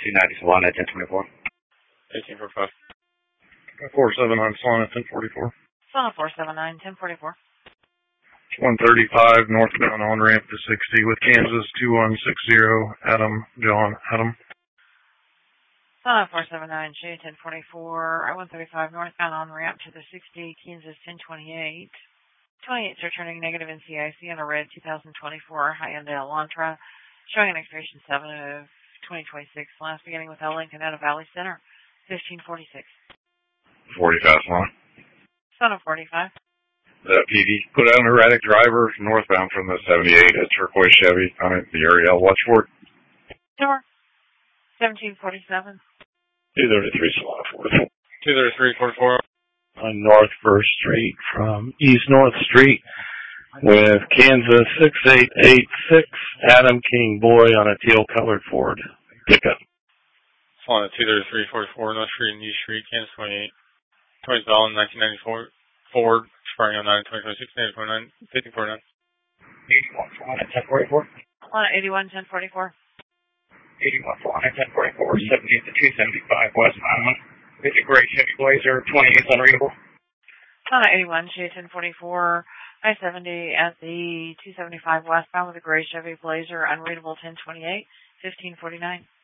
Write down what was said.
290 Solana 1024. 1845. 479 Solana 1044. Solana 479, 1044. 135 northbound on ramp to 60 with Kansas 2160. Adam, John, Adam. Solana 479, Shay 1044. I-135 northbound on ramp to the 60, Kansas 1028. 28's are turning negative in CIC on a red 2024 Hyundai Elantra, showing an expiration 7 of 2026. Last beginning with L Lincoln out of Valley Center, 1546. 45 Solana. Son of 45. The PD put out an erratic driver northbound from the 78, a turquoise Chevy on it, the Ariel. Watch for it. Door. 1747. 233 Solana 44. 23344. On North First Street from East North Street with Kansas 6886, Adam King Boy on a teal-colored Ford pickup. Solana 23344, North Street and East Street, Kansas 28. 20,000, 1994. Ford, expiring on 9/2026, 1549. 81 Solana 1044. Solana 81, 1044. 81 Solana 1044, 78 to 275 westbound. It's a gray Chevy Blazer, 28's unreadable. Solana 81, Shay 1044. I-70 at the 275 westbound with a gray Chevy Blazer, unreadable 1028, 1549.